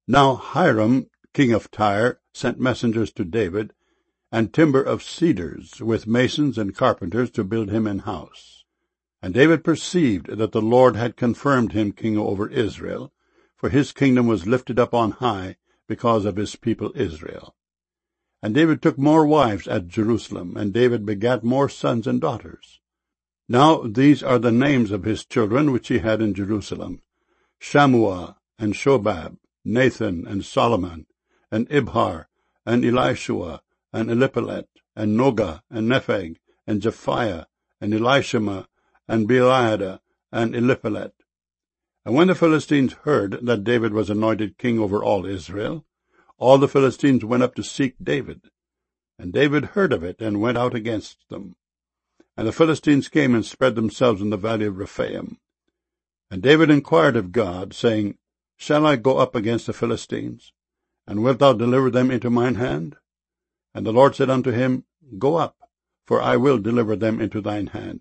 Now Hiram, king of Tyre, sent messengers to David, and timber of cedars, with masons and carpenters, to build him an house. And David perceived that the Lord had confirmed him king over Israel, for his kingdom was lifted up on high because of his people Israel. And David took more wives at Jerusalem, and David begat more sons and daughters. Now these are the names of his children which he had in Jerusalem: Shammua, and Shobab, Nathan, and Solomon, and Ibhar, and Elishua, and Eliphelet, and Nogah, and Nepheg, and Japhiah, and Elishama, and Beeliada, and Eliphelet. And when the Philistines heard that David was anointed king over all Israel, all the Philistines went up to seek David. And David heard of it, and went out against them. And the Philistines came and spread themselves in the valley of Rephaim. And David inquired of God, saying, Shall I go up against the Philistines? And wilt thou deliver them into mine hand? And the Lord said unto him, Go up, for I will deliver them into thine hand.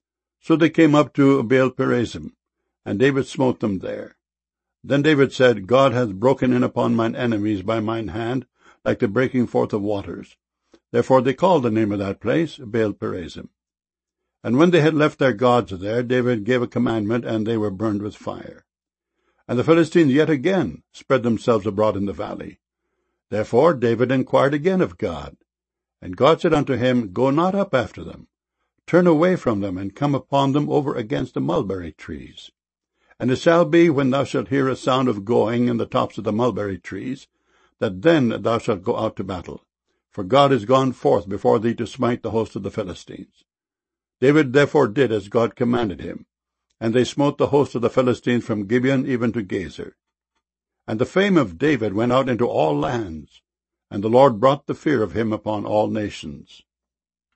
So they came up to Baal-perazim, and David smote them there. Then David said, God hath broken in upon mine enemies by mine hand, like the breaking forth of waters. Therefore they called the name of that place Baal-perazim. And when they had left their gods there, David gave a commandment, and they were burned with fire. And the Philistines yet again spread themselves abroad in the valley. Therefore David inquired again of God. And God said unto him, Go not up after them. Turn away from them, and come upon them over against the mulberry trees. And it shall be, when thou shalt hear a sound of going in the tops of the mulberry trees, that then thou shalt go out to battle. For God is gone forth before thee to smite the host of the Philistines. David therefore did as God commanded him, and they smote the host of the Philistines from Gibeon even to Gezer. And the fame of David went out into all lands, and the Lord brought the fear of him upon all nations.